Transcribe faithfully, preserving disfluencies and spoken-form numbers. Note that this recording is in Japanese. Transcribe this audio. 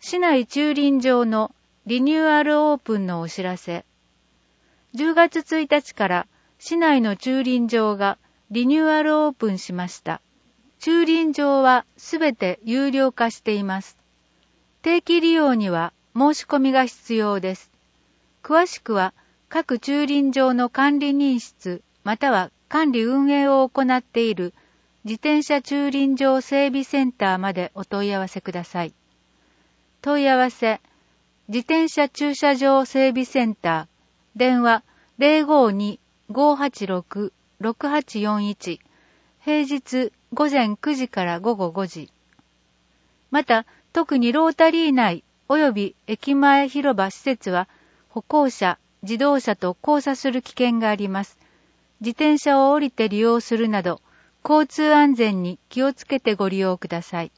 市内駐輪場のリニューアルオープンのお知らせ。じゅうがつついたちから市内の駐輪場がリニューアルオープンしました。駐輪場はすべて有料化しています。定期利用には申し込みが必要です。詳しくは各駐輪場の管理人室または管理運営を行っている自転車駐輪場整備センターまでお問い合わせください。問い合わせ、自転車駐車場整備センター、電話 ゼロごに ごーはちろく ろくはちよんいち、平日ごぜんくじからごごごじ。また、特にロータリー内及び駅前広場施設は歩行者、自動車と交差する危険があります。自転車を降りて利用するなど、交通安全に気をつけてご利用ください。